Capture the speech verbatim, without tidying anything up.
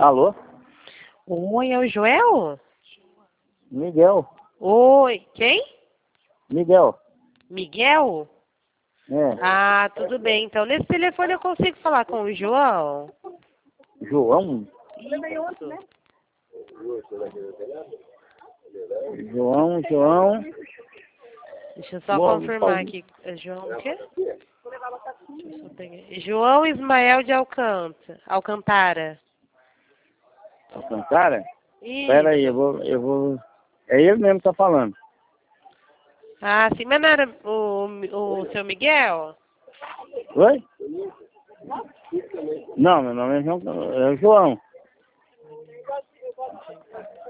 Alô? Oi, é o Joel? Miguel. Oi, quem? Miguel. Miguel? É. Ah, tudo bem. Então, nesse telefone eu consigo falar com o João? João? Isso. João, João. Deixa eu só Boa, confirmar Paulo. aqui. É João o quê? Deixa eu só pegar. João Ismael de Alcântara. Alcantara. Alcantara? Isso. Pera aí, eu vou, eu vou... É ele mesmo que tá falando. Ah, sim, mas não era o, o seu Miguel? Oi? Não, meu nome é João. É o João.